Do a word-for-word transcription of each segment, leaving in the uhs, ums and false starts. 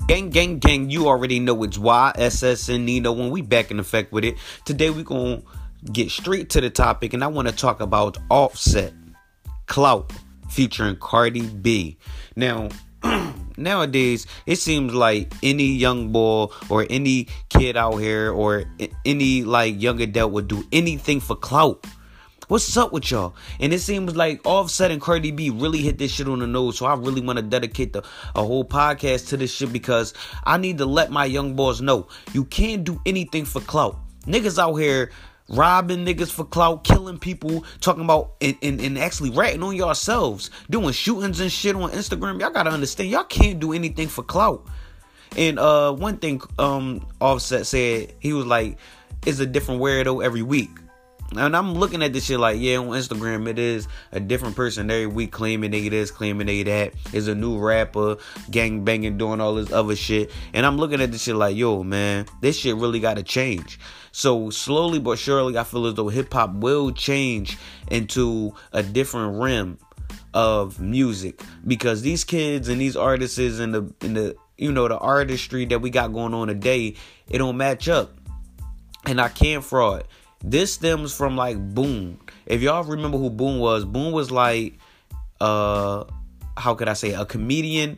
Gang, gang, gang, you already know it's Y S S and Nino when we back in effect with it. Today we gonna get straight to the topic, and I want to talk about Offset, Clout, featuring Cardi B. Now, nowadays, it seems like any young boy or any kid out here or any like young adult would do anything for clout. What's up with y'all? And it seems like Offset and Cardi B really hit this shit on the nose. So I really want to dedicate the, a whole podcast to this shit because I need to let my young boys know you can't do anything for clout. Niggas out here robbing niggas for clout, killing people, talking about and, and, and actually ratting on yourselves, doing shootings and shit on Instagram. Y'all gotta understand, y'all can't do anything for clout. And uh, one thing um, Offset said, he was like, it's a different weirdo every week. And I'm looking at this shit like, yeah, on Instagram, it is a different person every week claiming they this, claiming they that. Is a new rapper, gang banging, doing all this other shit. And I'm looking at this shit like, yo, man, this shit really got to change. So slowly but surely, I feel as though hip hop will change into a different realm of music. Because these kids and these artists and the, and the, you know, the artistry that we got going on today, it don't match up. And I can't fraud. This stems from like Boone. If y'all remember who Boone was, Boone was like, uh, how could I say, a comedian,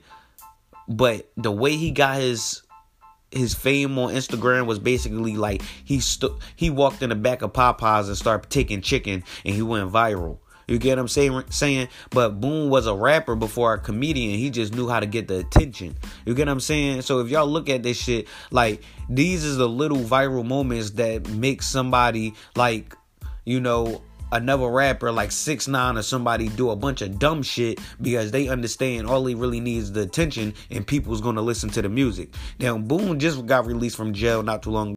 but the way he got his his fame on Instagram was basically like he stu- he walked in the back of Popeyes and started taking chicken, and he went viral. You get what I'm saying? Saying, but Boone was a rapper before a comedian. He just knew how to get the attention. You get what I'm saying? So if y'all look at this shit, like, these is the little viral moments that make somebody like, you know, another rapper like six nine or somebody do a bunch of dumb shit because they understand all he really needs is the attention and people's gonna listen to the music. Now, Boone just got released from jail not too long ago.